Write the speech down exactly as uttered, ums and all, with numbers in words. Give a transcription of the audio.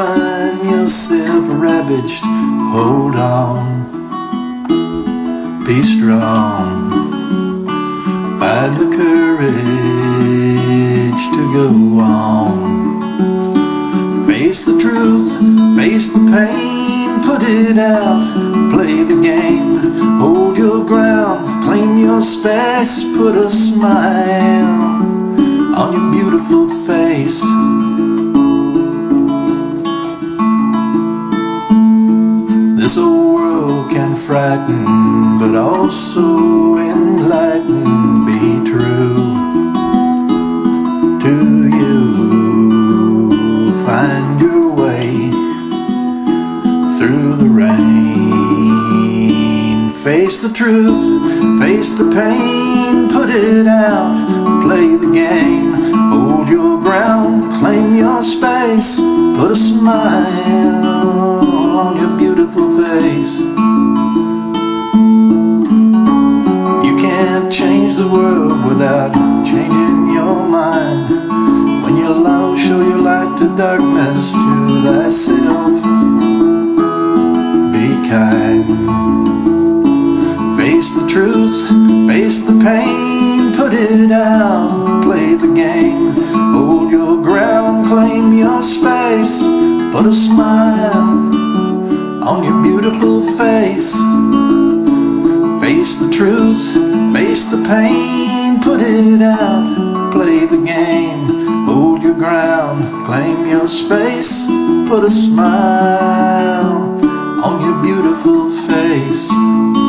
find yourself ravaged, hold on, be strong. Find the courage to go on. Face the truth, face the pain, put it out, play the game, hold your ground, claim your space, put a smile on your beautiful face. This old world can frighten, but also enlighten. Be true to you, find your way through the rain. Face the truth, face the pain, put it out, play the game, hold your ground, claim your space, put a smile on your beautiful face. You can't change the world without changing your mind. When you're low, show your light to darkness, to thyself. Be kind. Face the truth, face the pain, put it out, play the game, hold your ground, claim your space, put a smile on your beautiful face. Face the truth, face the pain, put it out, play the game, hold your ground, claim your space, put a smile on your beautiful face.